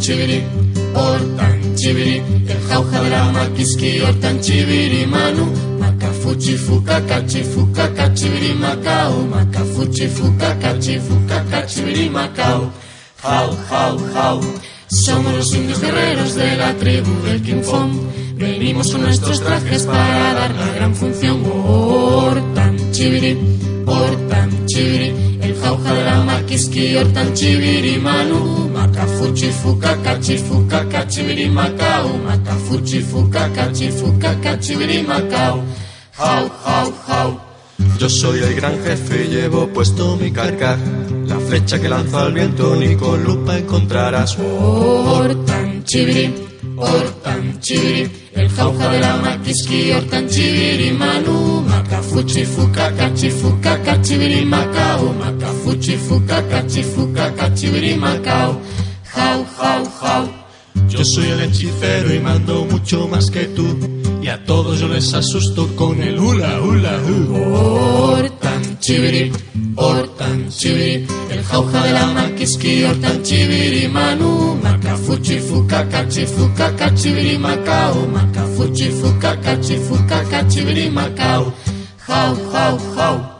chibiri, hortan chibiri, el jauja de la maquiski, hortan chibiri manu, macafuchi fucacachi, fucaca chibiri macao, macafuchi fucacachi, fucaca chibiri macao, jau, jau, jau. Somos los indios guerreros de la tribu del King Fong. Venimos con nuestros trajes para dar la gran función. Hortan chibiri, el jauja de la maquiski, hortan chibiri manu, macafuchi fucacachi, fucaca chibiri macao, macafuchi fucacachi, fucaca chibiri macao, jau, jau, jau. Yo soy el gran jefe y llevo puesto mi carcar, la flecha que lanzo al viento ni con lupa encontrarás. Hortan chibiri, el jauja de la maquiski, hortan chibiri manu, macafuchi fucacachi, fucaca chibiri macao, macafuchi fucacachi, fucaca chibiri macao, jau, jau, jau. Yo soy el hechicero y mando mucho más que tú, y a todos yo les asusto con el hula hula hu. Hortan chibiri, el jauja de la maquiski, hortan chibiri manu, macafuchi fucacachi, fucaca chibiri macao, macafuchi fucacachi, fucaca chibiri macao, jau, jau, jau.